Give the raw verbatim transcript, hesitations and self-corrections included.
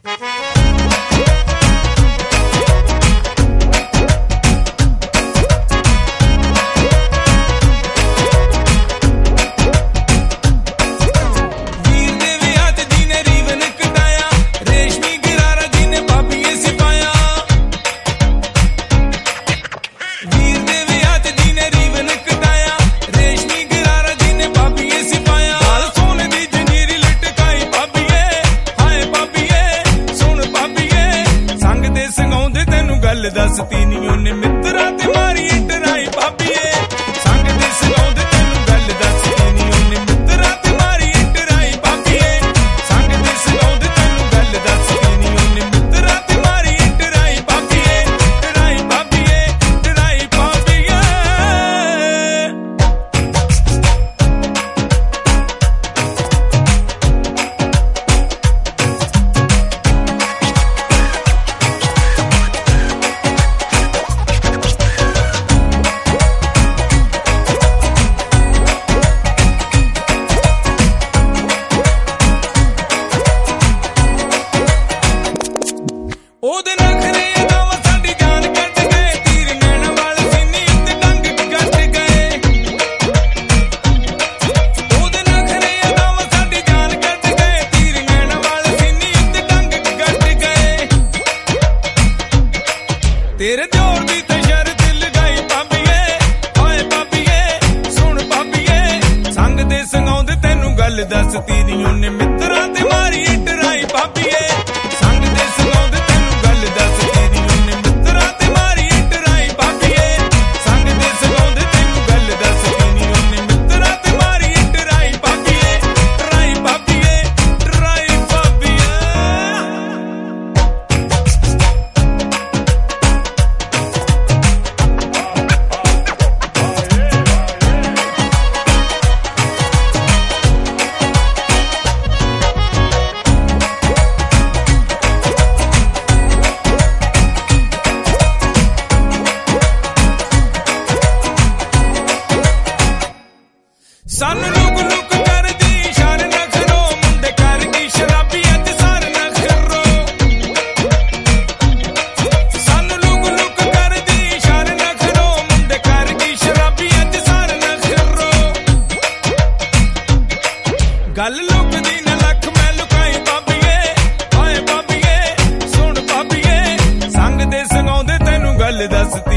दसती नी उन्हें मित्रा ते मारी टराई भाभीए संग दे सगाउंदे तैनू गल दसती नी उन्हें मित्रा ते मारी टराई भाभीए संग दे सगाउंदे तैनू गल दसती नी उन्हें मित्रा ते मारी टराई भाभीए टराई भाभीए टराई भाभीए ਉਹਦੇ ਨਖਰੇ ਅਦਾਵਾਂ ਸਾਡੀ ਜਾਨ ਕੱਢ ਗਏ ਤੀਰ ਨੈਣਾ ਵਾਲ ਸੀਨੀ ਉੱਤੇ ਡੰਗ ਕੱਢ ਗਏ ਉਹਦੇ ਨਖਰੇ ਅਦਾਵਾਂ ਸਾਡੀ ਜਾਨ ਕੱਢ ਗਏ ਤੀਰ ਨੈਣਾ ਵਾਲ ਸੀਨੀ ਉੱਤੇ ਡੰਗ ਕੱਢ ਗਏ ਤੇਰੇ ਦਿਓਰ ਦੀ ਤੇ ਸ਼ਰਤ ਲਗਾਈ ਭਾਬੀਏ ਓਏ ਭਾਬੀਏ ਸੁਣ ਭਾਬੀਏ ਸੰਗ ਦੇ ਸੰਗਾਉਂਦੇ ਤੈਨੂੰ ਗੱਲ ਦੱਸਤੀ ਨੀ ਉਹਨੇ ਮਿੱਤਰਾਂ ਤੇ ਮਾਰੀ ਟਰਾਈ ਭਾਬੀਏ ਸੰਗ ਦੇ ਸੰਗਾਉਂਦੇ ਸਾਨੂੰ ਲੁਕ ਲੁਕ ਕਰਦੀ ਸ਼ਰ ਨਖਰੋ ਮੁੰਡੇ ਕਰ ਗਈ ਸ਼ਰਾਬੀ ਅੱਜ ਸਾਰ ਨਖਰੋ ਸਾਨੂੰ ਲੁਕ ਲੁਕ ਕਰਦੀ ਸ਼ਰ ਨਖਰੋ ਮੁੰਡੇ ਕਰ ਗਈ ਸ਼ਰਾਬੀ ਅੱਜ ਸਾਰ ਨਖਰੋ ਗੱਲ ਲੁਕਦੀ ਨਾ ਲੱਖ ਮੈਂ ਲੁਕਾਈ ਭਾਬੀਏ ਓਏ ਭਾਬੀਏ ਸੁਣ ਭਾਬੀਏ ਸੰਗ ਦੇ ਸੰਗਾਉਂਦੇ ਤੈਨੂੰ ਗੱਲ ਦੱਸ